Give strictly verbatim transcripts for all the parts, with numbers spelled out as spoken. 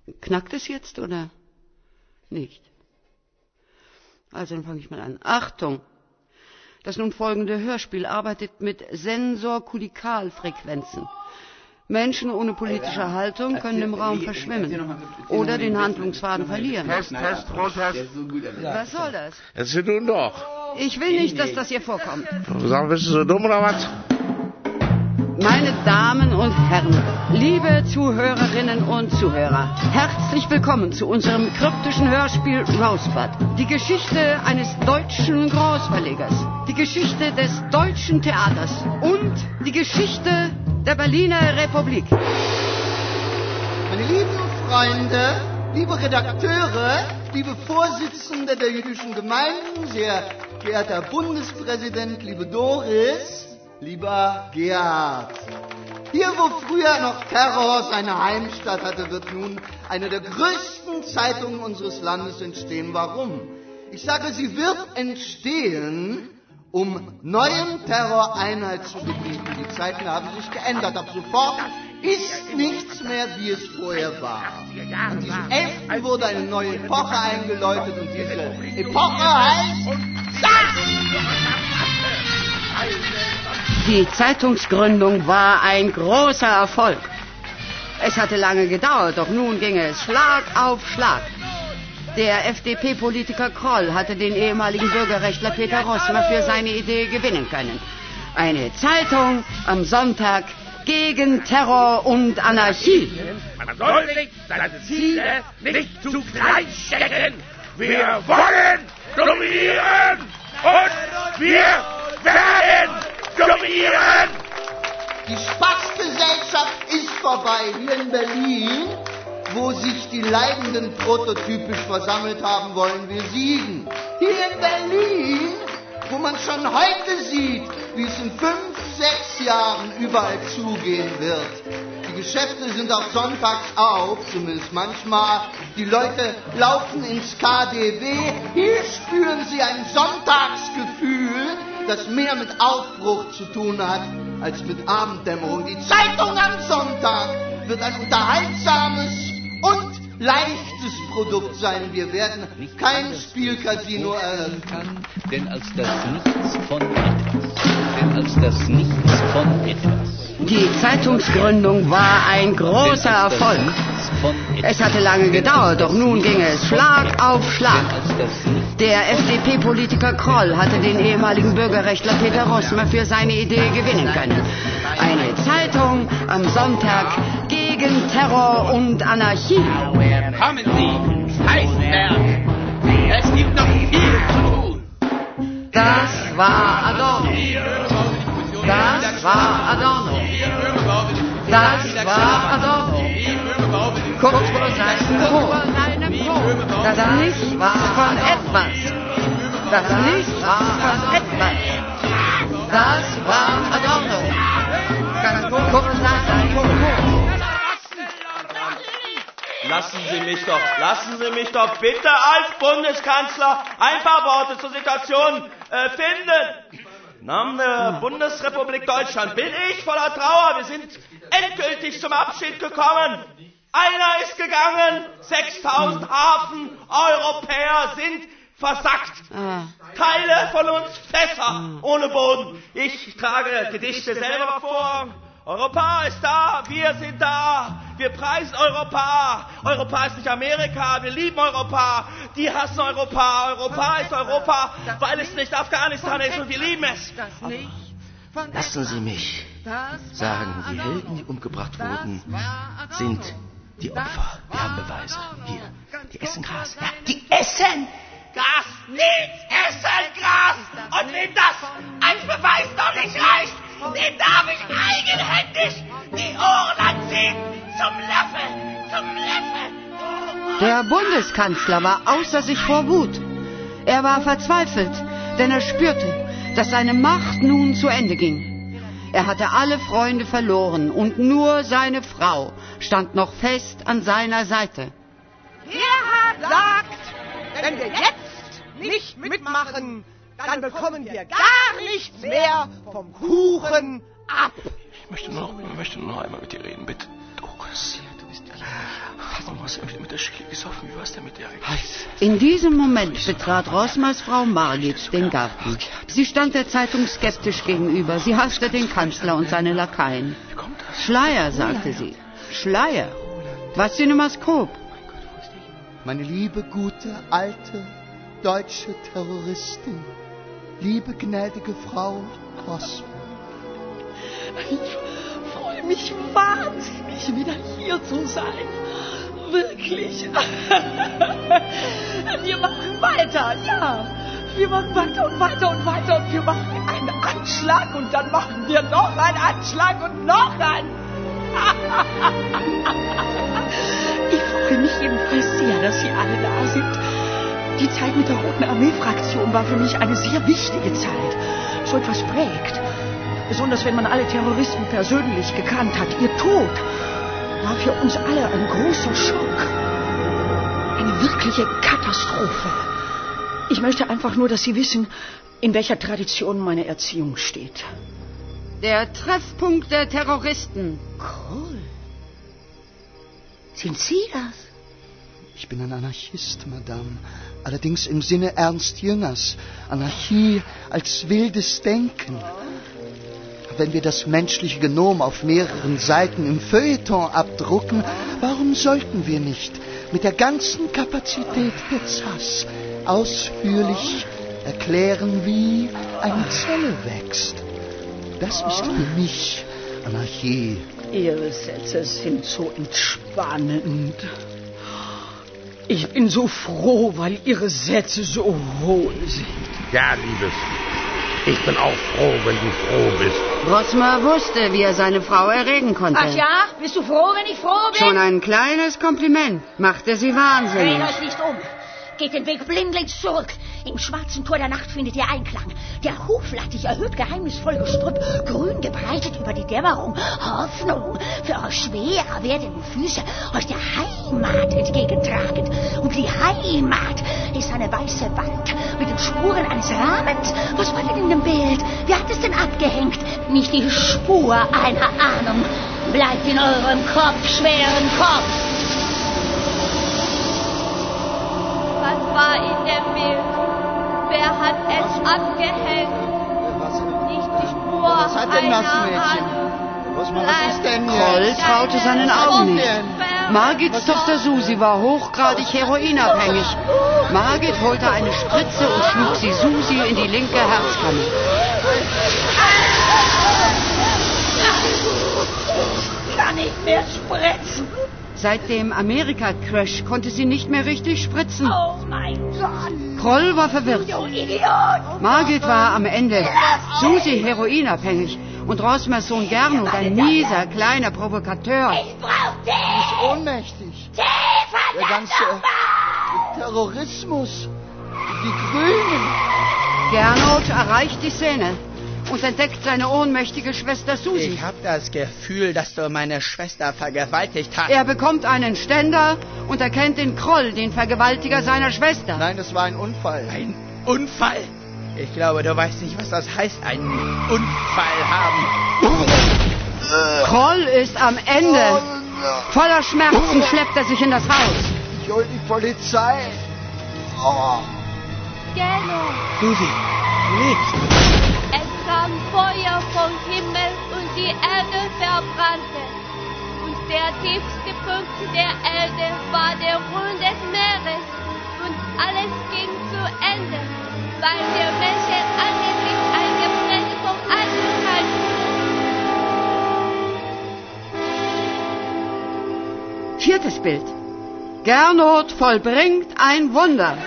Knackt es jetzt oder nicht? Also dann fange ich mal an. Achtung! Das nun folgende Hörspiel arbeitet mit Sensorkulikalfrequenzen. Menschen ohne politische Haltung können im Raum verschwimmen oder den Handlungsfaden verlieren. Test, Test, Protest. Was soll das? Jetzt sind du doch. Ich will nicht, dass das hier vorkommt. Sag, bist du so dumm oder was? Meine Damen und Herren, liebe Zuhörerinnen und Zuhörer, herzlich willkommen zu unserem kryptischen Hörspiel Rosebud. Die Geschichte eines deutschen Großverlegers, die Geschichte des deutschen Theaters und die Geschichte der Berliner Republik. Meine lieben Freunde, liebe Redakteure, liebe Vorsitzende der jüdischen Gemeinden, sehr geehrter Bundespräsident, liebe Doris, lieber Gerhard. Hier, wo früher noch Terror seine Heimstatt hatte, wird nun eine der größten Zeitungen unseres Landes entstehen. Warum? Ich sage, sie wird entstehen, um neuem Terror Einhalt zu gebieten. Die Zeiten haben sich geändert. Ab sofort ist nichts mehr, wie es vorher war. An diesem elften wurde eine neue Epoche eingeläutet und diese Epoche heißt das! Die Zeitungsgründung war ein großer Erfolg. Es hatte lange gedauert, doch nun ging es Schlag auf Schlag. Der F D P-Politiker Kroll hatte den ehemaligen Bürgerrechtler Peter Rossmer für seine Idee gewinnen können. Eine Zeitung am Sonntag gegen Terror und Anarchie. Man soll sich seine Ziele nicht zu klein stecken. Wir wollen dominieren und wir werden dominieren. Die Spaßgesellschaft ist vorbei hier in Berlin, wo sich die Leidenden prototypisch versammelt haben, wollen wir siegen. Hier in Berlin, wo man schon heute sieht, wie es in fünf, sechs Jahren überall zugehen wird. Die Geschäfte sind auch sonntags auf, zumindest manchmal. Die Leute laufen ins K D W. Hier spüren sie ein Sonntagsgefühl, das mehr mit Aufbruch zu tun hat, als mit Abenddämmerung. Die Zeitung am Sonntag wird ein unterhaltsames und leichtes Produkt sein. Wir werden kein Spielcasino eröffnen. Denn als das Nichts von etwas, denn als das Nichts von etwas. Die Zeitungsgründung war ein großer Erfolg. Es hatte lange gedauert, doch nun ging es Schlag auf Schlag. Der F D P-Politiker Kroll hatte den ehemaligen Bürgerrechtler Peter Rossmer für seine Idee gewinnen können. Eine Zeitung am Sonntag gegen Terror und Anarchie. Kommen Sie, Heisenberg. Es gibt noch viel zu tun. Das war Adorno. Das war Adorno. Das war Adorno. Kurz vor seinem Tod. Das Nichts war von etwas. Das Nichts war von etwas. Das war Adorno. Ganz kurz nach seinem Tod. Lassen Sie mich doch, lassen Sie mich doch bitte als Bundeskanzler ein paar Worte zur Situation äh, finden. Im Namen der Bundesrepublik Deutschland bin ich voller Trauer. Wir sind endgültig zum Abschied gekommen. Einer ist gegangen, sechstausend Hafen-Europäer sind versackt. Teile von uns Fässer ohne Boden. Ich trage Gedichte selber vor. Europa ist da, wir sind da, wir preisen Europa. Europa ist nicht Amerika, wir lieben Europa. Die hassen Europa, Europa ist Europa, weil es nicht Afghanistan ist und wir lieben es. Lassen Sie mich sagen, die Helden, die umgebracht wurden, sind die Opfer. Wir haben Beweise. Hier, die essen Gras. Ja, die essen Gras, nichts essen Gras. Und wenn das als Beweis noch nicht reicht, den darf ich eigenhändig die Ohren anziehen. Zum Löffel, zum Löffel. Der Bundeskanzler war außer sich vor Wut. Er war verzweifelt, denn er spürte, dass seine Macht nun zu Ende ging. Er hatte alle Freunde verloren und nur seine Frau stand noch fest an seiner Seite. Gerhard sagt, wenn wir jetzt nicht mitmachen, dann bekommen wir gar nichts mehr vom Kuchen ab. Ich möchte nur noch, ich möchte nur noch einmal mit dir reden, bitte. Doris. Du bist ja Warum hast du irgendwie mit der Schicke gesoffen? Wie war's denn mit der? In diesem Moment betrat Rosmers Frau Margit den Garten. Sie stand der Zeitung skeptisch gegenüber. Sie hasste den Kanzler und seine Lakaien. Schleier, sagte sie. Schleier. Was Cinemascope? Meine liebe, gute, alte, deutsche Terroristin. Liebe, gnädige Frau Rosmer. Ich freue mich wahnsinnig, wieder hier zu sein. Wirklich. Wir machen weiter, ja. Wir machen weiter und weiter und weiter und wir machen einen Anschlag und dann machen wir noch einen Anschlag und noch einen. Ich freue mich jedenfalls sehr, dass Sie alle da sind. Die Zeit mit der Roten Armee-Fraktion war für mich eine sehr wichtige Zeit. So etwas prägt. Besonders wenn man alle Terroristen persönlich gekannt hat. Ihr Tod war für uns alle ein großer Schock. Eine wirkliche Katastrophe. Ich möchte einfach nur, dass Sie wissen, in welcher Tradition meine Erziehung steht. Der Treffpunkt der Terroristen. Kroll. Sind Sie das? Ich bin ein Anarchist, Madame. Allerdings im Sinne Ernst Jüngers. Anarchie als wildes Denken. Wenn wir das menschliche Genom auf mehreren Seiten im Feuilleton abdrucken, warum sollten wir nicht mit der ganzen Kapazität der Z A S ausführlich erklären, wie eine Zelle wächst? Das ist für mich Anarchie. Ihre Sätze sind so entspannend. Ich bin so froh, weil Ihre Sätze so hohl sind. Ja, Liebes. Ich bin auch froh, wenn du froh bist. Rosmer wusste, wie er seine Frau erregen konnte. Ach ja? Bist du froh, wenn ich froh bin? Schon ein kleines Kompliment machte sie wahnsinnig. Dreht euch nicht um. Geht den Weg blindlings zurück. Im schwarzen Tor der Nacht findet ihr Einklang. Der Huflattich erhöht geheimnisvoll Gestrüpp, grün gebreitet über die Dämmerung. Hoffnung für eure schwerer werdenden Füße euch der Heimat entgegentragend. Und die Heimat ist eine weiße Wand mit den Spuren eines Rahmens. Was war denn in dem Bild? Wer hat es denn abgehängt? Nicht die Spur einer Ahnung. Bleibt in eurem kopfschweren Kopf. Was war in dem Bild? Wer hat es abgehängt? Nicht die Spur Was hat denn das einer Mädchen? Ahnung. Was, was ist denn Kroll jetzt? traute seinen Augen nicht. Margits Tochter Susi war hochgradig heroinabhängig. Margit holte eine Spritze und schlug sie Susi in die linke Herzkammer. Ich kann nicht mehr spritzen. Seit dem Amerika-Crash konnte sie nicht mehr richtig spritzen. Oh mein Gott. Kroll war verwirrt. Du Idiot. Margit war am Ende. Susi heroinabhängig. Und Rosmers Sohn Gernot, ein mieser, kleiner Provokateur. Ich brauch dich. Ich ohnmächtig. Die Der ganze Terrorismus. Die Grünen. Gernot erreicht die Szene und entdeckt seine ohnmächtige Schwester Susi. Ich hab das Gefühl, dass du meine Schwester vergewaltigt hast. Er bekommt einen Ständer und erkennt den Kroll, den Vergewaltiger seiner Schwester. Nein, es war ein Unfall. Ein Unfall? Ich glaube, du weißt nicht, was das heißt, einen Unfall haben. Kroll ist am Ende. Voller Schmerzen schleppt er sich in das Haus. Ich hol die Polizei. Oh. Gernot, Susi, du lebst. es kam Feuer vom Himmel und die Erde verbrannte. Und der tiefste Punkt der Erde war der Grund des Meeres. Und alles ging zu Ende, weil der Menschen angeblich ein Getränk vom Alten hatten. Viertes Bild. Gernot vollbringt ein Wunder.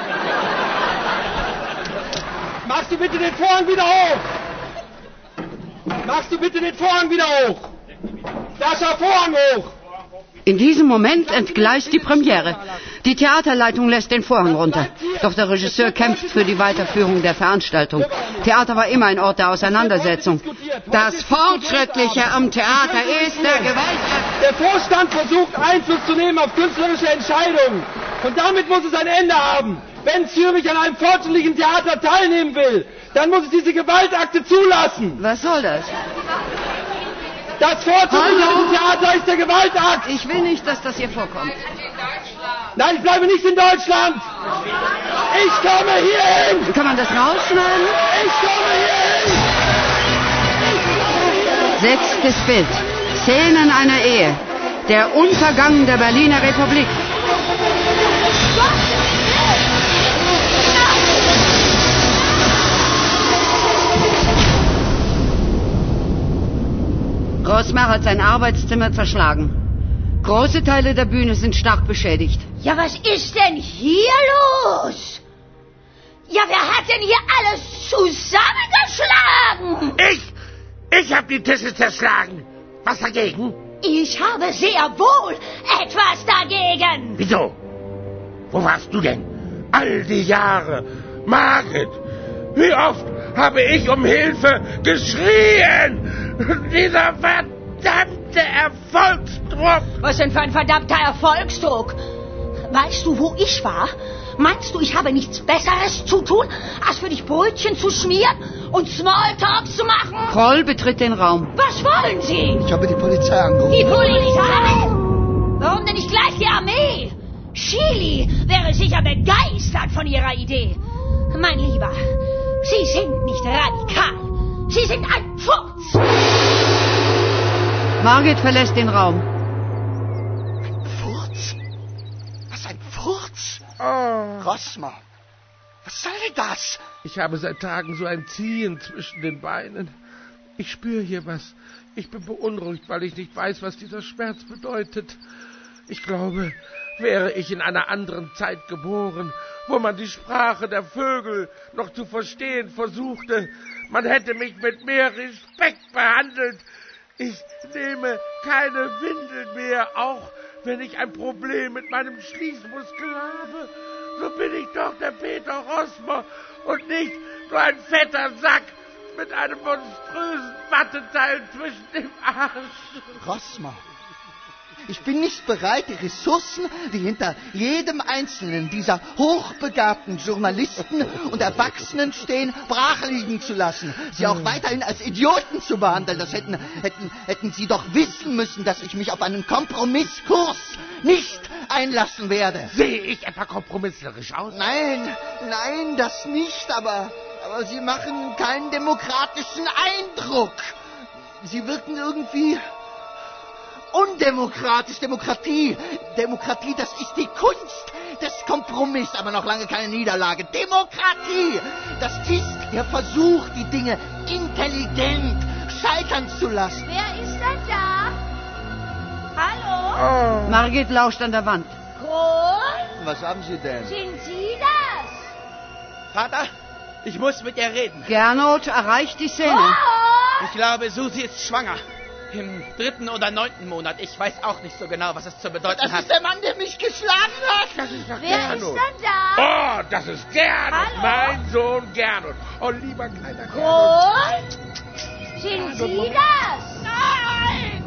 Machst du bitte den Vorhang wieder hoch? Machst du bitte den Vorhang wieder hoch? Sascha, Vorhang hoch! In diesem Moment entgleist die Premiere. Die Theaterleitung lässt den Vorhang runter. Doch der Regisseur kämpft für die Weiterführung der Veranstaltung. Theater war immer ein Ort der Auseinandersetzung. Das Fortschrittliche am Theater ist der Gewalt. Der Vorstand versucht, Einfluss zu nehmen auf künstlerische Entscheidungen. Und damit muss es ein Ende haben. Wenn Zürich an einem fortschrittlichen Theater teilnehmen will, dann muss es diese Gewaltakte zulassen. Was soll das? Das Vorzügliche im Theater ist der Gewaltakt! Ich will nicht, dass das hier vorkommt. Nein, ich bleibe nicht in Deutschland! Ich komme hier hin! Kann man das rausschneiden? Ich komme hier hin! Sechstes Bild. Szenen einer Ehe. Der Untergang der Berliner Republik. Rosmar hat sein Arbeitszimmer zerschlagen. Große Teile der Bühne sind stark beschädigt. Ja, was ist denn hier los? Ja, wer hat denn hier alles zusammengeschlagen? Ich! Ich hab die Tische zerschlagen. Was dagegen? Ich habe sehr wohl etwas dagegen. Wieso? Wo warst du denn? All die Jahre. Margit, wie oft habe ich um Hilfe geschrien? Dieser verdammte Erfolgsdruck. Was denn für ein verdammter Erfolgsdruck? Weißt du, wo ich war? Meinst du, ich habe nichts Besseres zu tun, als für dich Brötchen zu schmieren und Smalltalk zu machen? Kroll betritt den Raum. Was wollen Sie? Ich habe die Polizei angerufen. Die Polizei? Warum denn nicht gleich die Armee? Chili wäre sicher begeistert von Ihrer Idee. Mein Lieber, Sie sind nicht radikal. Sie sind ein Furz. Margit verlässt den Raum. Ein Furz? Was, ein Furz? Oh. Rosmar, was soll denn das? Ich habe seit Tagen so ein Ziehen zwischen den Beinen. Ich spüre hier was. Ich bin beunruhigt, weil ich nicht weiß, was dieser Schmerz bedeutet. Ich glaube, wäre ich in einer anderen Zeit geboren, wo man die Sprache der Vögel noch zu verstehen versuchte, man hätte mich mit mehr Respekt behandelt. Ich nehme keine Windel mehr, auch wenn ich ein Problem mit meinem Schließmuskel habe. So bin ich doch der Peter Rosmar und nicht nur ein fetter Sack mit einem monströsen Watteteil zwischen dem Arsch. Rosmar, ich bin nicht bereit, die Ressourcen, die hinter jedem einzelnen dieser hochbegabten Journalisten und Erwachsenen stehen, brach liegen zu lassen. Sie auch weiterhin als Idioten zu behandeln. Das hätten, hätten, hätten Sie doch wissen müssen, dass ich mich auf einen Kompromisskurs nicht einlassen werde. Sehe ich etwa kompromisslerisch aus? Nein, nein, das nicht, aber, aber Sie machen keinen demokratischen Eindruck. Sie wirken irgendwie undemokratisch. Demokratie, Demokratie, das ist die Kunst des Kompromisses, aber noch lange keine Niederlage. Demokratie, das ist der Versuch, die Dinge intelligent scheitern zu lassen. Wer ist denn da? Hallo? Oh. Margit lauscht an der Wand. Kroll? Was haben Sie denn? Sind Sie das? Vater, ich muss mit ihr reden. Gernot erreicht die Szene. Kroll? Ich glaube, Susi ist schwanger. Im dritten oder neunten Monat. Ich weiß auch nicht so genau, was es zu bedeuten Das hat. ist der Mann, der mich geschlagen hat. Das ist doch Wer Gernot. ist denn da? Oh, das ist Gernot, Hallo? mein Sohn Gernot. Oh, lieber kleiner Gernot. Kroll? Sind Sie das? Nein!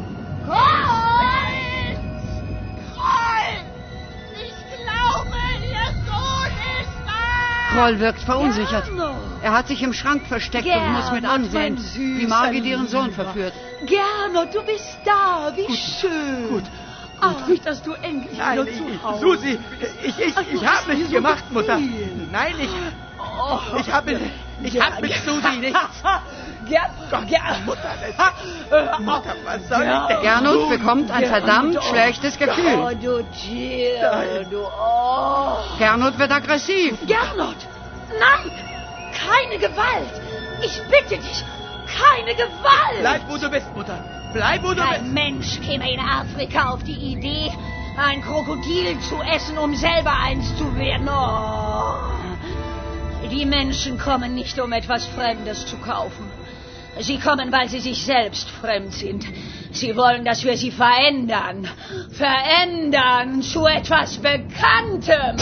Kroll? Kroll! Ich glaube, Ihr Sohn ist da! Kroll wirkt verunsichert. Gernot. Er hat sich im Schrank versteckt und muss mit Gernot, ansehen, mein süßer wie Margit ihren Sohn Lieber. verführt. Gernot, du bist da. Wie gut, schön. Gut. Ach, dass du endlich Nein, wieder ich, zu Hause Susi, ich, ich, Ach, du ich hast habe mir nichts so gemacht, Mutter. gefiel. Nein, ich, Oh. ich habe ich hab mit Susi nichts. Gernot, Gernot. Mutter, Mutter, was soll ich denn? Gernot bekommt ein verdammt schlechtes Oh, Gefühl. du Tier, du... Oh. Gernot wird aggressiv. Gernot, nein, keine Gewalt. Ich bitte dich, keine Gewalt. Bleib, wo du bist, Mutter. Bleib, wo du bist. Kein Mensch käme in Afrika auf die Idee, ein Krokodil zu essen, um selber eins zu werden. Oh. Die Menschen kommen nicht, um etwas Fremdes zu kaufen. Sie kommen, weil sie sich selbst fremd sind. Sie wollen, dass wir sie verändern. Verändern zu etwas Bekanntem.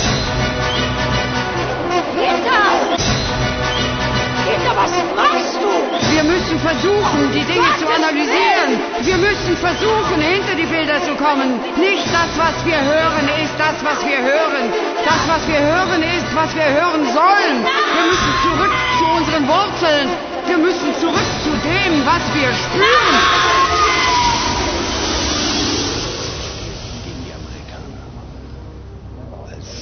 Kinder! Kinder, was machst du? Wir müssen versuchen, die Dinge zu analysieren. Wir müssen versuchen, hinter die Bilder zu kommen. Nicht das, was wir hören, ist das, was wir hören. Das, was wir hören, ist, was wir hören sollen. Wir müssen zurück zu unseren Wurzeln. Wir müssen zurück zu dem, was wir spüren.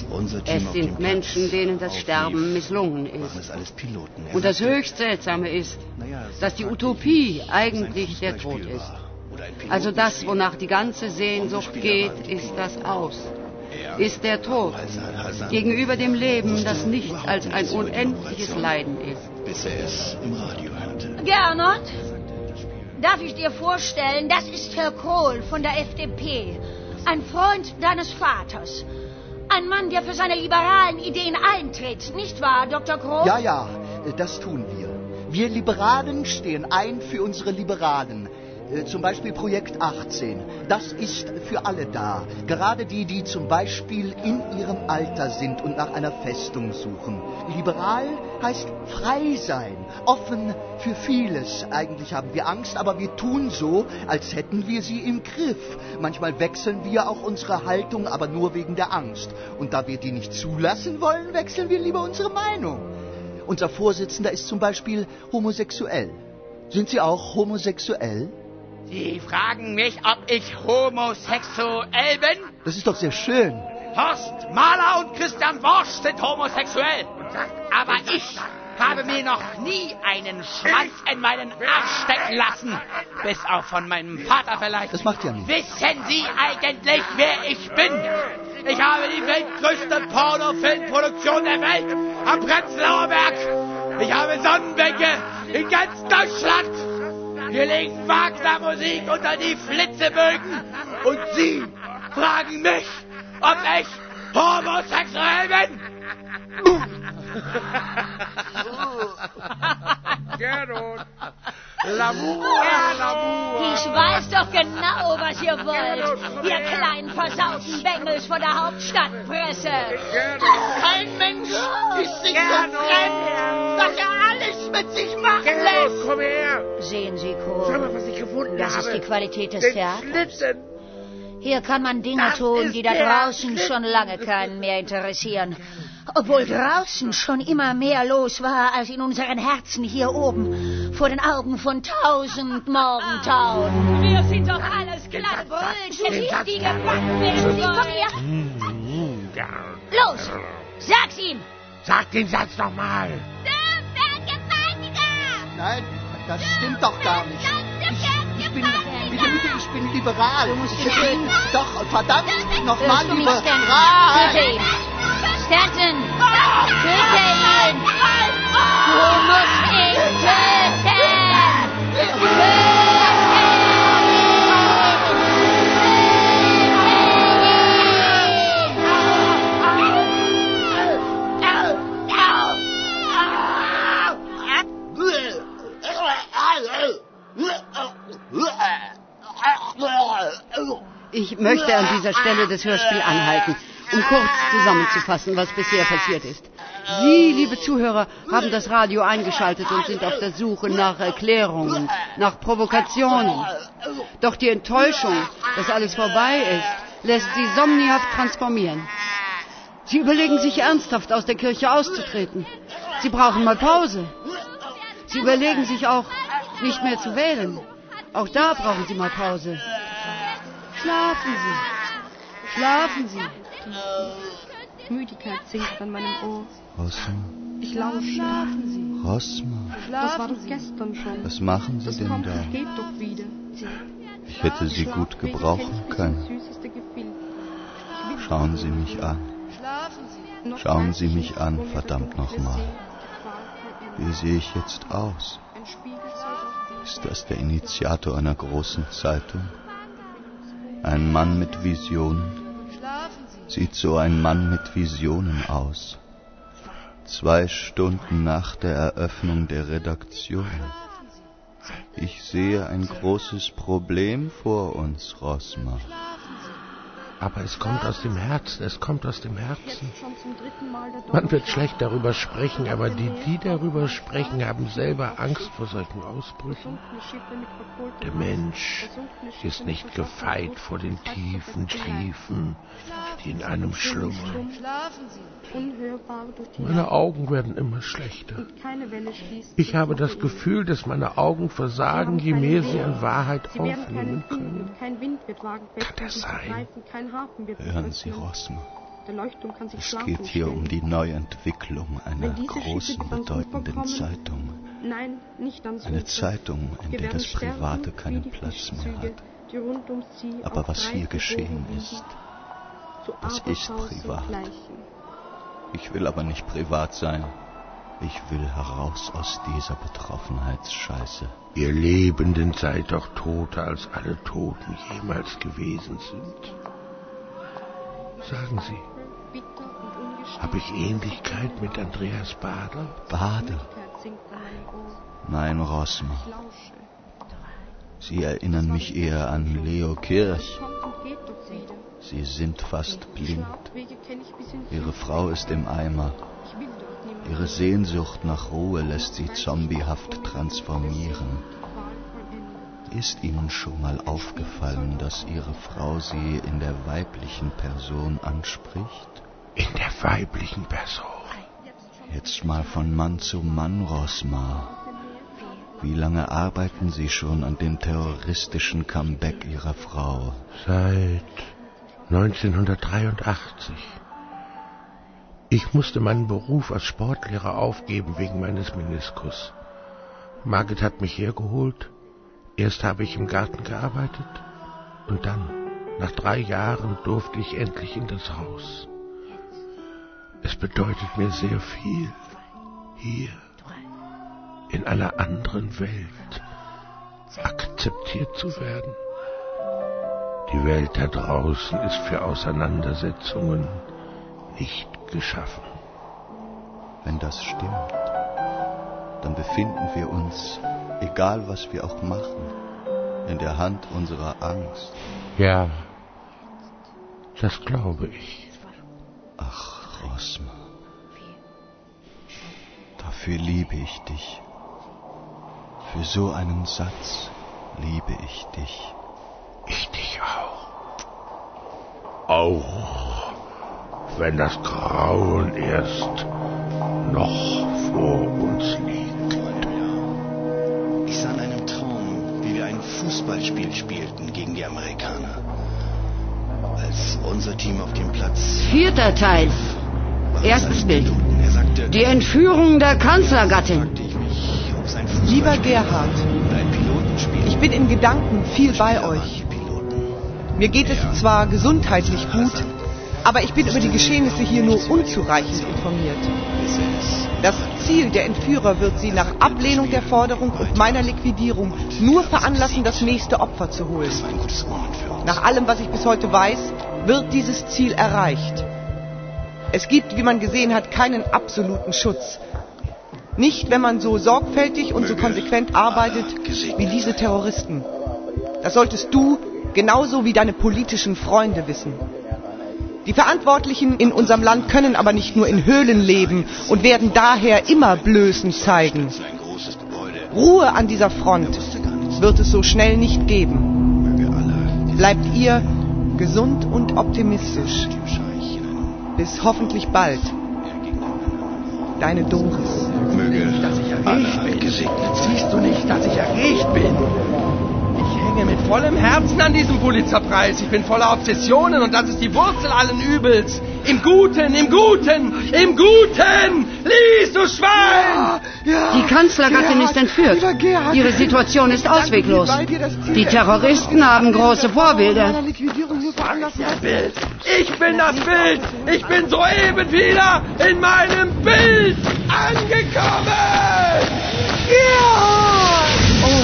Unser Team Es sind Menschen, denen das Sterben misslungen ist. Das alles Piloten. Und das höchst Seltsame ist, dass die Utopie eigentlich der Tod ist. Also das, wonach die ganze Sehnsucht geht, ist das Aus. Ist der Tod gegenüber dem Leben, das nicht als ein unendliches Leiden ist. Bis er es im Radio hörte. Gernot, darf ich dir vorstellen, das ist Herr Kohl von der F D P. Ein Freund deines Vaters. Ein Mann, der für seine liberalen Ideen eintritt. Nicht wahr, Doktor Kohl? Ja, ja, das tun wir. Wir Liberalen stehen ein für unsere Liberalen. Zum Beispiel Projekt achtzehn. Das ist für alle da. Gerade die, die zum Beispiel in ihrem Alter sind und nach einer Festung suchen. Liberal heißt frei sein, offen für vieles. Eigentlich haben wir Angst, aber wir tun so, als hätten wir sie im Griff. Manchmal wechseln wir auch unsere Haltung, aber nur wegen der Angst. Und da wir die nicht zulassen wollen, wechseln wir lieber unsere Meinung. Unser Vorsitzender ist zum Beispiel homosexuell. Sind Sie auch homosexuell? Sie fragen mich, ob ich homosexuell bin? Das ist doch sehr schön. Horst Mahler und Christian Worsch sind homosexuell. Aber ich habe mir noch nie einen Schwanz in meinen Arsch stecken lassen. Bis auf von meinem Vater vielleicht. Das macht ja nichts. Wissen Sie eigentlich, wer ich bin? Ich habe die weltgrößte Pornofilmproduktion der Welt am Prenzlauer Berg. Ich habe Sonnenbänke in ganz Deutschland. Wir legen Wagner-Musik unter die Flitzebögen und Sie fragen mich, ob ich homosexuell bin? Gernot! L'amour, l'amour! Ich weiß doch genau, was ihr wollt, ihr kleinen versauten Bengels von der Hauptstadtpresse. Kein Mensch ist sich so fremd, dass er alles mit sich machen lässt. Komm her! Sehen Sie, Kohl, Schau mal, was ich gefunden das habe. ist die Qualität des Den Theaters. Schlitten. Hier kann man Dinge Das tun, ist die da der draußen Schlitten. schon lange keinen mehr interessieren. Obwohl draußen schon immer mehr los war als in unseren Herzen hier oben, vor den Augen von tausend Morgentauen. Wir sind doch alles glatte Brötchen, die gebacken werden sollen. Los, sag's ihm! Sag den Satz noch mal. Nein, das stimmt doch gar nicht. Ich, ich bin, bitte, bitte, ich bin liberal. Ich bin doch, verdammt, nochmal Hörst du mich, liberal. Stanton? Töte ihn! Stanton! Töte ihn! Du musst ihn töten! Töte Ich möchte an dieser Stelle das Hörspiel anhalten, um kurz zusammenzufassen, was bisher passiert ist. Sie, liebe Zuhörer, haben das Radio eingeschaltet und sind auf der Suche nach Erklärungen, nach Provokationen. Doch die Enttäuschung, dass alles vorbei ist, lässt sie somnihaft transformieren. Sie überlegen sich ernsthaft, aus der Kirche auszutreten. Sie brauchen mal Pause. Sie überlegen sich auch, nicht mehr zu wählen. Auch da brauchen Sie mal Pause. Schlafen Sie. Schlafen Sie. Müdigkeit sinkt an meinem Ohr. Rosma. Ich lausche. Schlafen Sie. Rosma. Das war Schlafen doch Sie. gestern schon. Was machen Sie Das denn kommt da? und geht doch wieder. Ich hätte Sie gut gebrauchen können. Süßeste Gefühl. Schauen Sie mich an. Schlafen Sie. Noch Schauen weiß Sie ich mich nicht, an, wo mir verdammt der dunkle nochmal. See, die Qual kein Ende. Wie sehe ich jetzt aus? Ein Spiegel soll doch Ist das der Initiator einer großen Zeitung? Ein Mann mit Visionen? Schlafen Sie. Sieht so ein Mann mit Visionen aus? Zwei Stunden nach der Eröffnung der Redaktion. Ich sehe ein großes Problem vor uns, Rosma. Aber es kommt aus dem Herzen, es kommt aus dem Herzen. jetzt schon zum dritten Mal der Man wird schlecht darüber sprechen, aber die, die darüber sprechen, haben selber Angst vor solchen Ausbrüchen. Der Mensch ist nicht gefeit vor den tiefen Tiefen, die in einem schlummern. Schlafen Sie. Unhörbar durch die Meine Augen werden immer schlechter. und keine Welle schließt. Ich habe das Gefühl, dass meine Augen versagen, je mehr sie an Wahrheit Sie werden keinen aufnehmen finden können. und kein Wind wird wagen, Kann das sein? kein Hafen wird Hören sich Sie, öffnen. Rosma. Erleuchtung kann sich Es schlafen geht hier stellen. um die Neuentwicklung einer Wenn diese großen, Schiffe Bangkok bedeutenden bekommen, Zeitung. Nein, nicht ans Eine Ufer. Zeitung, in Wir der werden das sterben, Private wie keinen die Platz mehr Fischzüge, hat. die rund um sie Aber auf was hier Reisen geschehen wogen ist, liegen, zu das ist Abertausend privat. gleichen. Ich will aber nicht privat sein. Ich will heraus aus dieser Betroffenheitsscheiße. Ihr Lebenden seid doch toter, als alle Toten jemals gewesen sind. Sagen Sie, habe ich Ähnlichkeit mit Andreas Bader? Bader? Nein, Rosmer. Sie erinnern mich eher an Leo Kirch. Sie sind fast blind. Ihre Frau ist im Eimer. Ihre Sehnsucht nach Ruhe lässt sie zombiehaft transformieren. Ist Ihnen schon mal aufgefallen, dass Ihre Frau Sie in der weiblichen Person anspricht? In der weiblichen Person? Jetzt mal von Mann zu Mann, Rosmar. Wie lange arbeiten Sie schon an dem terroristischen Comeback Ihrer Frau? Seit neunzehnhundertdreiundachtzig. Ich musste meinen Beruf als Sportlehrer aufgeben wegen meines Meniskus. Margit hat mich hergeholt. Erst habe ich im Garten gearbeitet und dann, nach drei Jahren, durfte ich endlich in das Haus. Es bedeutet mir sehr viel, hier, in einer anderen Welt, akzeptiert zu werden. Die Welt da draußen ist für Auseinandersetzungen nicht geschaffen. Wenn das stimmt, dann befinden wir uns, egal was wir auch machen, in der Hand unserer Angst. Ja, das glaube ich. Ach, Rosmer, dafür liebe ich dich. Für so einen Satz liebe ich dich. Ich dich auch. Auch wenn das Grauen erst noch vor uns liegt. Ich sah in einem Traum, wie wir ein Fußballspiel spielten gegen die Amerikaner. Als unser Team auf dem Platz... Vierter Teil. Erstes Bild. Die Entführung der Kanzlergattin. Lieber Gerhard, ich bin in Gedanken viel bei euch. Mir geht es zwar gesundheitlich gut, aber ich bin über die Geschehnisse hier nur unzureichend informiert. Das Ziel der Entführer wird sie nach Ablehnung der Forderung und meiner Liquidierung nur veranlassen, das nächste Opfer zu holen. Nach allem, was ich bis heute weiß, wird dieses Ziel erreicht. Es gibt, wie man gesehen hat, keinen absoluten Schutz. Nicht, wenn man so sorgfältig und so konsequent arbeitet wie diese Terroristen. Das solltest du genauso wie deine politischen Freunde wissen. Die Verantwortlichen in unserem Land können aber nicht nur in Höhlen leben und werden daher immer Blößen zeigen. Ruhe an dieser Front wird es so schnell nicht geben. Bleibt ihr gesund und optimistisch. Bis hoffentlich bald. Deine Doris. Möge dass ich erregt bin. Siehst du nicht, dass ich erregt bin? Ich hänge mit vollem Herzen an diesem Pulitzerpreis. Ich bin voller Obsessionen und das ist die Wurzel allen Übels. Im Guten, im Guten, im Guten! Lies, du Schwein! Ja, ja, die Kanzlergattin Gerhard, ist entführt. Gerhard, Ihre Situation ist ausweglos. Die Terroristen haben große Vorbilder. Bild. Ich bin das Bild. Ich bin soeben wieder in meinem Bild angekommen. Ja! Oh.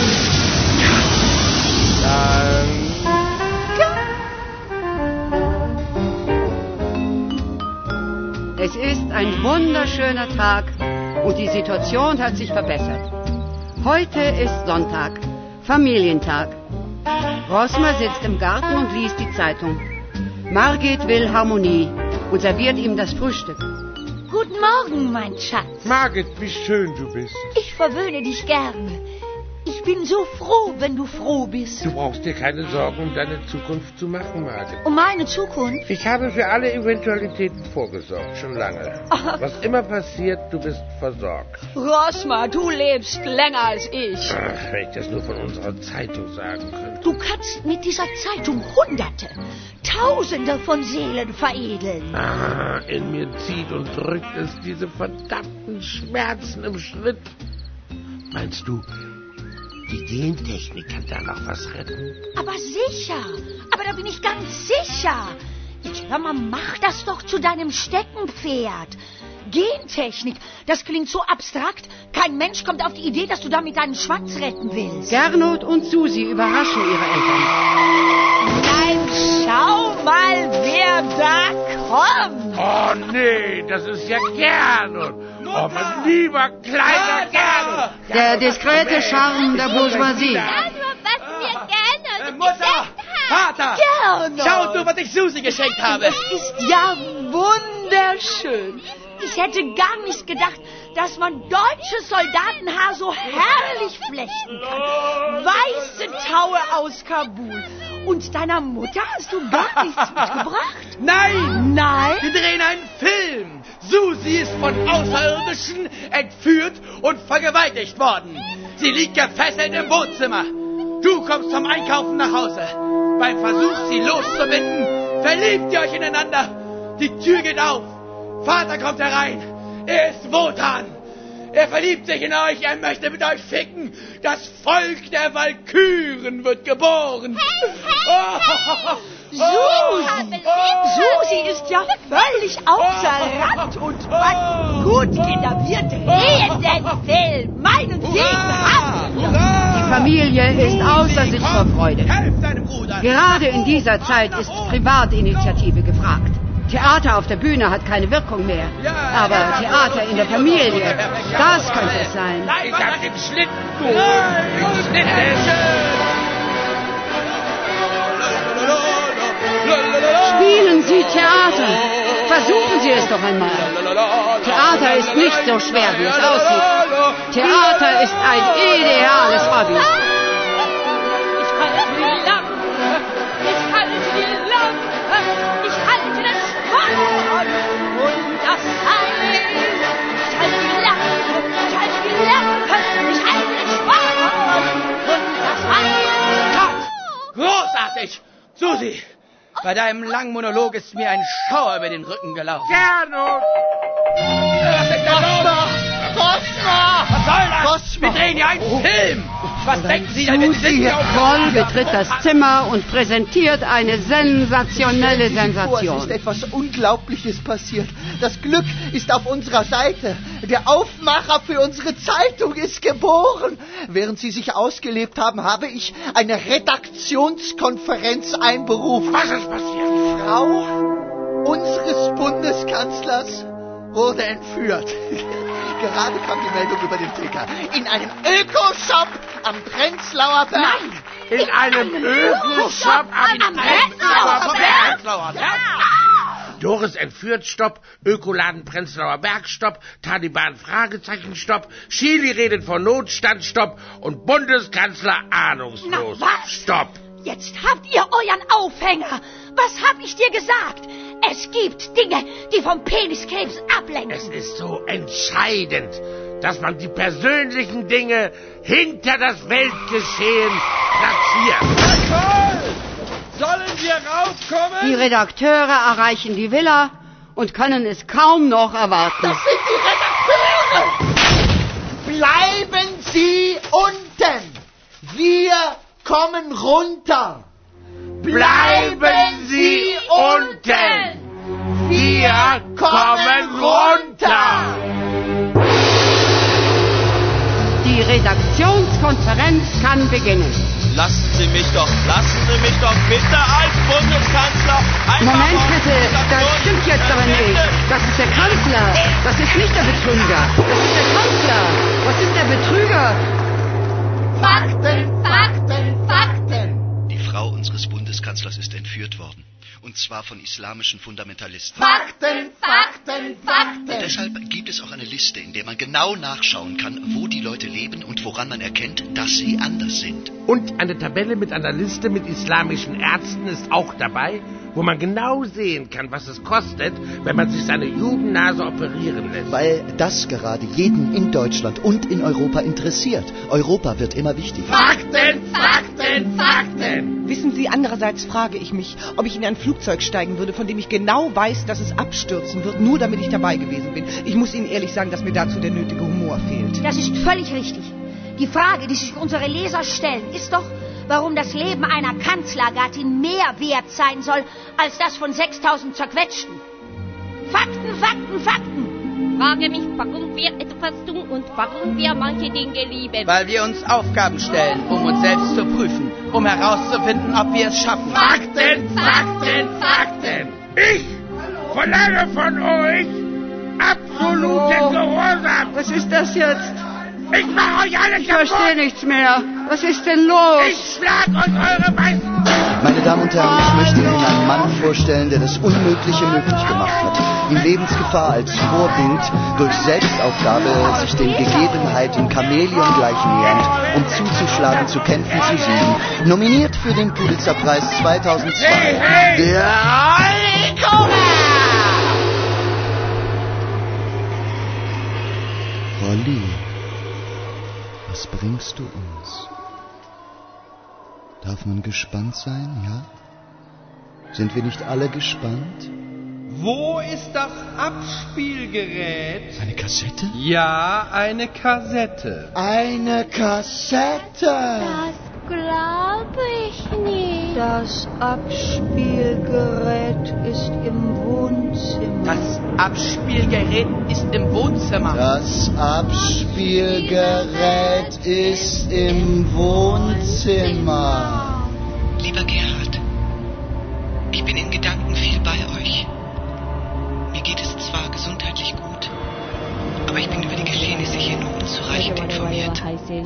Es ist ein wunderschöner Tag und die Situation hat sich verbessert. Heute ist Sonntag, Familientag. Rosmer sitzt im Garten und liest die Zeitung. Margit will Harmonie und serviert ihm das Frühstück. Guten Morgen, mein Schatz. Margit, wie schön du bist. Ich verwöhne dich gerne. Ich bin so froh, wenn du froh bist. Du brauchst dir keine Sorgen um deine Zukunft zu machen, Margit. Um meine Zukunft? Ich habe für alle Eventualitäten vorgesorgt, schon lange. Ach. Was immer passiert, du bist versorgt. Rosma, du lebst länger als ich. Ach, wenn ich das nur von unserer Zeitung sagen könnte. Du kannst mit dieser Zeitung Hunderte, Tausende von Seelen veredeln. Ah, in mir zieht und drückt es diese verdammten Schmerzen im Schritt. Meinst du, die Gentechnik kann da noch was retten? Aber sicher, aber da bin ich ganz sicher. Jetzt hör mal, mach das doch zu deinem Steckenpferd. Gentechnik, das klingt so abstrakt. Kein Mensch kommt auf die Idee, dass du damit deinen Schwanz retten willst. Gernot und Susi überraschen ihre Eltern. Nein, schau mal, wer da kommt. Oh nee, das ist ja Gernot. Oh, mein lieber kleiner Gernot. Der diskrete Charme der Bourgeoisie. Gernot, was wir Gernot Äh, Mutter! Vater! Gernot! Schaut nur, was ich Susi geschenkt habe! Es ist ja wunderschön. Ich hätte gar nicht gedacht, dass man deutsches Soldatenhaar so herrlich flechten kann. Weiße Taue aus Kabul. Und deiner Mutter hast du gar nichts mitgebracht? Nein! Nein? Wir drehen einen Film! Susi ist von Außerirdischen entführt und vergewaltigt worden. Sie liegt gefesselt im Wohnzimmer. Du kommst zum Einkaufen nach Hause. Beim Versuch, sie loszubinden, verliebt ihr euch ineinander. Die Tür geht auf. Vater kommt herein. Er ist Wotan. Er verliebt sich in euch. Er möchte mit euch ficken. Das Volk der Walküren wird geboren. Hey, hey, oh, Susi! Susi ist ja völlig außer Rand und Band. Gut, Kinder, wir drehen den Film. Meinen Segen haben wir. Die Familie ist außer sich vor Freude. Gerade in dieser Zeit ist Privatinitiative gefragt. Theater auf der Bühne hat keine Wirkung mehr. Aber Theater in der Familie, das könnte es sein. Ich hab den Schlitten geholt. Den Schlitten. Spielen Sie Theater. Versuchen Sie es doch einmal. Theater ist nicht so schwer, wie es aussieht. Theater ist ein ideales Hobby. Ich halte die Lampe. Ich halte die Lampe. Ich halte das Schwert und das Seil. Ich halte die Lampe. Ich halte die Lampe. Ich halte das Schwert und das Seil. Großartig! Susi, bei deinem langen Monolog ist mir ein Schauer über den Rücken gelaufen. Gernot! Was ist da los? Cosma! Was soll das? Cosma. Wir drehen ja einen Film! Was denken Sie denn, wenn Sie Susi sitzen auf Kroll betritt das Zimmer und präsentiert eine sensationelle Sensation. Es ist etwas Unglaubliches passiert. Das Glück ist auf unserer Seite. Der Aufmacher für unsere Zeitung ist geboren. Während Sie sich ausgelebt haben, habe ich eine Redaktionskonferenz einberufen. Was ist passiert? Die Frau unseres Bundeskanzlers wurde entführt. Gerade kam die Meldung über den Ticker. In einem Ökoshop am Prenzlauer Berg. Nein, in einem Ökoshop am Prenzlauer Berg. Doris entführt, Stopp. Ökoladen Prenzlauer Berg, Stopp. Taliban Fragezeichen, Stopp. Chili redet von Notstand, Stopp. Und Bundeskanzler ahnungslos, Na, was? Stopp. Jetzt habt ihr euren Aufhänger. Was hab ich dir gesagt? Es gibt Dinge, die vom Peniskrebs ablenken. Es ist so entscheidend, dass man die persönlichen Dinge hinter das Weltgeschehen platziert. Sollen wir raufkommen? Die Redakteure erreichen die Villa und können es kaum noch erwarten. Das sind die Redakteure! Bleiben Sie unten! Wir kommen runter! Bleiben Sie unten! Wir kommen runter! Die Redaktionskonferenz kann beginnen. Lassen Sie mich doch, lassen Sie mich doch bitte als Bundeskanzler einfach Moment mal bitte, das stimmt jetzt aber nicht. Das ist der Kanzler, das ist nicht der Betrüger. Das ist der Kanzler, was ist der Betrüger? Fakten, Fakten, Fakten! Die Frau unseres Bundeskanzlers ist entführt worden. Und zwar von islamischen Fundamentalisten. Fakten, Fakten, Fakten. Und deshalb gibt es auch eine Liste, in der man genau nachschauen kann, wo die Leute leben und woran man erkennt, dass sie anders sind. Und eine Tabelle mit einer Liste mit islamischen Ärzten ist auch dabei, wo man genau sehen kann, was es kostet, wenn man sich seine Judennase operieren lässt. Weil das gerade jeden in Deutschland und in Europa interessiert. Europa wird immer wichtiger. Fakten, Fakten, Fakten! Wissen Sie, andererseits frage ich mich, ob ich in ein Flugzeug steigen würde, von dem ich genau weiß, dass es abstürzen wird, nur damit ich dabei gewesen bin. Ich muss Ihnen ehrlich sagen, dass mir dazu der nötige Humor fehlt. Das ist völlig richtig. Die Frage, die sich unsere Leser stellen, ist doch, warum das Leben einer Kanzlergattin mehr wert sein soll, als das von sechstausend Zerquetschten. Fakten, Fakten, Fakten! Frage mich, warum wir etwas tun und warum wir manche Dinge lieben. Weil wir uns Aufgaben stellen, um uns selbst zu prüfen, um herauszufinden, ob wir es schaffen. Fakten, Fakten, Fakten! Ich verlange von euch absoluten Gehorsam. Was ist das jetzt? Ich mach euch alle Ich verstehe nichts mehr. Was ist denn los? Ich schlag euch eure Weißen. Meine Damen und Herren, ich möchte Ihnen einen Mann vorstellen, der das Unmögliche möglich gemacht hat. In Lebensgefahr als Vorbild, durch Selbstaufgabe sich den Gegebenheiten Chamäleon gleich nähernd, um zuzuschlagen, zu kämpfen, zu siegen. Nominiert für den Pulitzerpreis zweitausendzwei. Hey, hey. Der Olli Olli, was bringst du uns? Darf man gespannt sein, ja? Sind wir nicht alle gespannt? Wo ist das Abspielgerät? Eine Kassette? Ja, eine Kassette. Eine Kassette? Das glaube ich nicht. Das Abspielgerät ist im Wohnzimmer. Das Abspielgerät ist im Wohnzimmer. Das Abspielgerät ist im Wohnzimmer. Lieber Gerhard, ich bin in Gedanken viel bei euch. Mir geht es zwar gesundheitlich gut, aber ich bin über die Geschehnisse hier nur unzureichend informiert.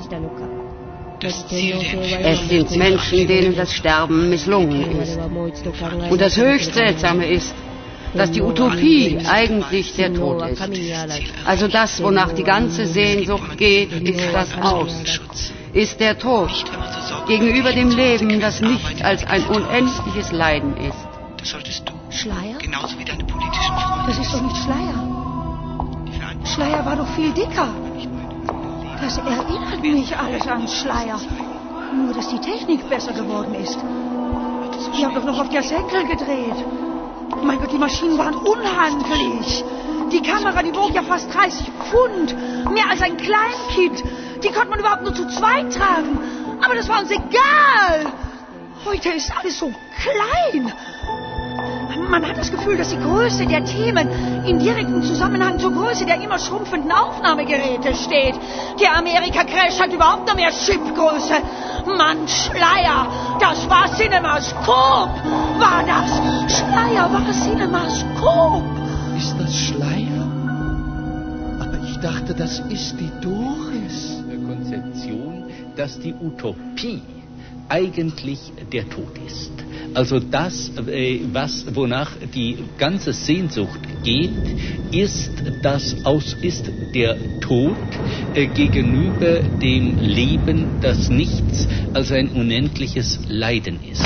Das Ziel der Entführung... Es sind Menschen, denen das Sterben misslungen ist. Und das höchst Seltsame ist, dass die Utopie eigentlich der Tod ist. Also das, wonach die ganze Sehnsucht geht, ist das Aus. Ist der Tod gegenüber dem Leben, das nicht als ein unendliches Leiden ist. Das solltest du. Schleier? Genauso wie deine politischen Freunde. Das ist doch nicht Schleier. Schleier war doch viel dicker. Das erinnert mich alles an Schleier. Nur, dass die Technik besser geworden ist. Die haben doch noch auf der Senkel gedreht. Mein Gott, die Maschinen waren unhandlich. Die Kamera, die wog ja fast dreißig Pfund. Mehr als ein Kleinkind. Die konnte man überhaupt nur zu zweit tragen. Aber das war uns egal. Heute ist alles so klein. Man hat das Gefühl, dass die Größe der Themen in direktem Zusammenhang zur Größe der immer schrumpfenden Aufnahmegeräte steht. Der Amerika-Crash hat überhaupt noch mehr Chipgröße. Mann, Schleier, das war CinemaScope. War das? Schleier war CinemaScope. Ist das Schleier? Aber ich dachte, das ist die Doris. Konzeption, dass die Utopie eigentlich der Tod ist. Also das, was, wonach die ganze Sehnsucht geht, ist, das aus, ist der Tod äh, gegenüber dem Leben, das nichts als ein unendliches Leiden ist.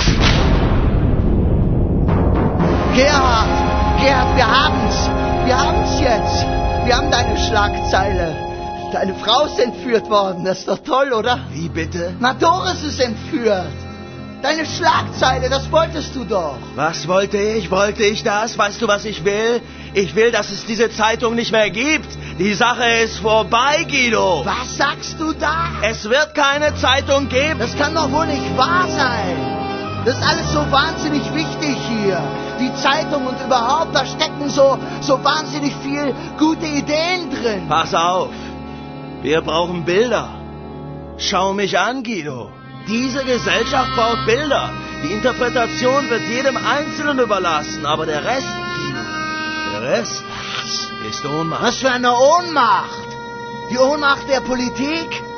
Gerhard, Gerhard, wir haben's. Wir haben's jetzt. Wir haben deine Schlagzeile. Deine Frau ist entführt worden. Das ist doch toll, oder? Wie bitte? Na, Doris ist entführt. Deine Schlagzeile, das wolltest du doch. Was wollte ich? Wollte ich das? Weißt du, was ich will? Ich will, dass es diese Zeitung nicht mehr gibt. Die Sache ist vorbei, Guido. Was sagst du da? Es wird keine Zeitung geben. Das kann doch wohl nicht wahr sein. Das ist alles so wahnsinnig wichtig hier. Die Zeitung und überhaupt, da stecken so, so wahnsinnig viel gute Ideen drin. Pass auf. Wir brauchen Bilder. Schau mich an, Guido. Diese Gesellschaft braucht Bilder. Die Interpretation wird jedem Einzelnen überlassen. Aber der Rest, Guido, der Rest ist Ohnmacht. Was für eine Ohnmacht? Die Ohnmacht der Politik?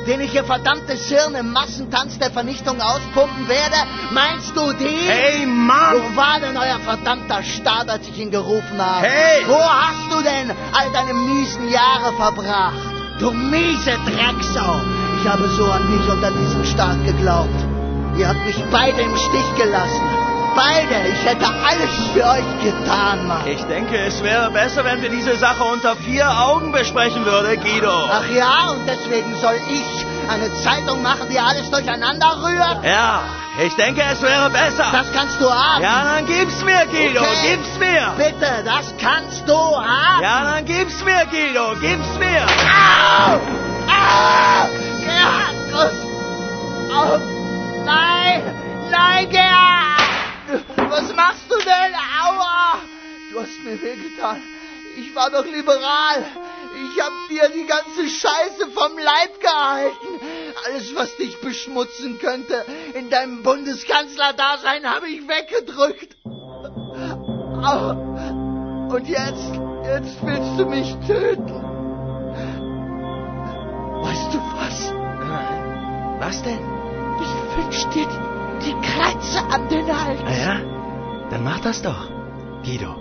den ich ihr verdammtes Hirn im Massentanz der Vernichtung auspumpen werde? Meinst du den? Hey, Mann! Wo war denn euer verdammter Stab, als ich ihn gerufen habe? Hey! Wo hast du denn all deine miesen Jahre verbracht? Du miese Drecksau! Ich habe so an mich unter diesem Staat geglaubt. Ihr habt mich beide im Stich gelassen. Beide! Ich hätte alles für euch getan, Mann. Ich denke, es wäre besser, wenn wir diese Sache unter vier Augen besprechen würden, Guido. Ach ja, und deswegen soll ich eine Zeitung machen, die alles durcheinander rührt? Ja, ich denke, es wäre besser. Das kannst du haben. Ja, dann gib's mir, Guido, okay. gib's mir. Bitte, das kannst du haben. Ja, dann gib's mir, Guido, gib's mir. Au! Au! Gerhard! Oh, nein! Nein, Gerhard! Was machst du denn? Aua! Du hast mir wehgetan. Ich war doch liberal. Ich hab dir die ganze Scheiße vom Leib gehalten. Alles, was dich beschmutzen könnte, in deinem Bundeskanzlerdasein habe ich weggedrückt. Au. Und jetzt, jetzt willst du mich töten. Weißt du was? Was denn? Ich wünsch dir die, die Kreuze an den Hals. Na ja, dann mach das doch, Guido.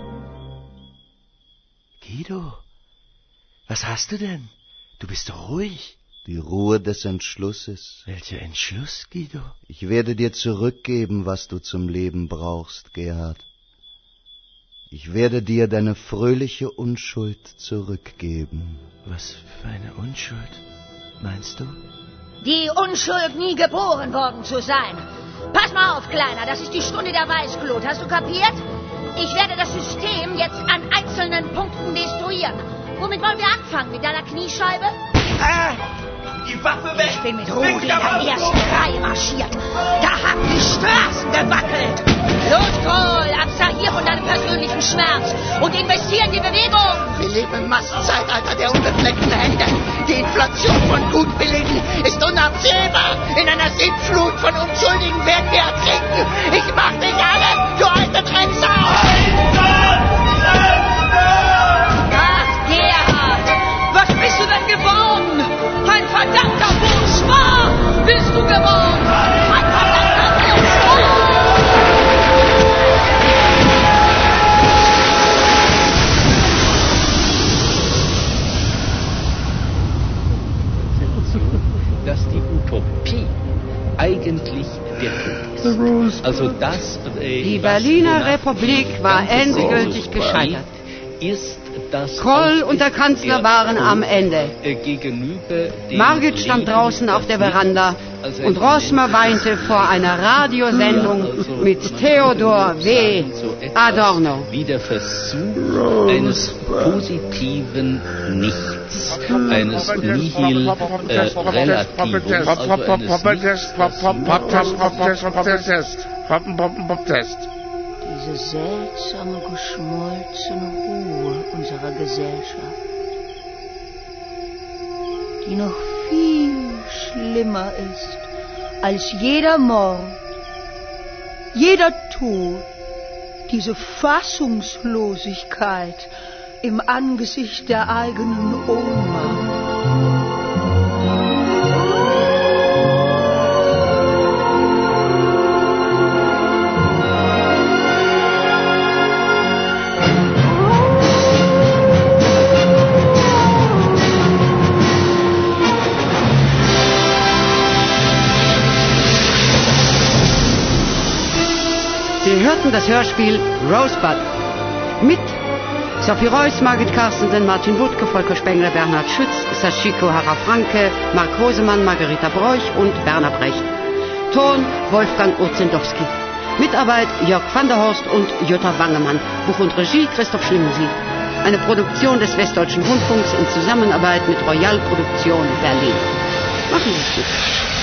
Guido, was hast du denn? Du bist doch ruhig. Die Ruhe des Entschlusses. Welcher Entschluss, Guido? Ich werde dir zurückgeben, was du zum Leben brauchst, Gerhard. Ich werde dir deine fröhliche Unschuld zurückgeben. Was für eine Unschuld, meinst du? Die Unschuld, nie geboren worden zu sein. Pass mal auf, Kleiner, das ist die Stunde der Weißglut. Hast du kapiert? Ich werde das System jetzt an einzelnen Punkten destruieren. Womit wollen wir anfangen? Mit deiner Kniescheibe? Ah, die Waffe weg! Ich bin mit Rudi in der ersten Reihe marschiert. Da haben die Straßen gewackelt. Los, Kohl, abstrahier von deinem persönlichen Schmerz und investier in die Bewegung. Wir leben im Massenzeitalter der unbefleckten Hände. Die Inflation von Gutwilligen ist unabsehbar. In einer Sintflut von Unschuldigen werden wir ertrinken. Ich mach dich alle, du alte Drecksau! Ach, Gerhard, was bist du denn geworden? Ein verdammter Bourgeois bist du geworden! Ein verdammter Bourgeois! Dass die Utopie eigentlich der Tod ist. Also das, äh, die Berliner Republik war endgültig gescheitert. Ist das Kohl und der Kanzler waren am Ende. Margit stand draußen auf der Veranda und Rosmer weinte vor einer Radiosendung mit Theodor W. Adorno. Wie der Versuch eines positiven Nichts, eines Nihil äh, Relativus, Pop-Test. Diese seltsame, geschmolzene Ruhe unserer Gesellschaft, die noch viel schlimmer ist als jeder Mord, jeder Tod, diese Fassungslosigkeit im Angesicht der eigenen Ohnmacht. Sie hörten das Hörspiel Rosebud mit Sophie Reuss, Margit Carstensen, Martin Wuttke, Volker Spengler, Bernhard Schütz, Sachiko Harafranke, Mark Hosemann, Margarita Broich und Werner Brecht. Ton Wolfgang Ozendowski. Mitarbeit Jörg van der Horst und Jutta Wangemann. Buch und Regie Christoph Schlingensief. Eine Produktion des Westdeutschen Rundfunks in Zusammenarbeit mit Royal Produktion Berlin. Machen Sie es gut.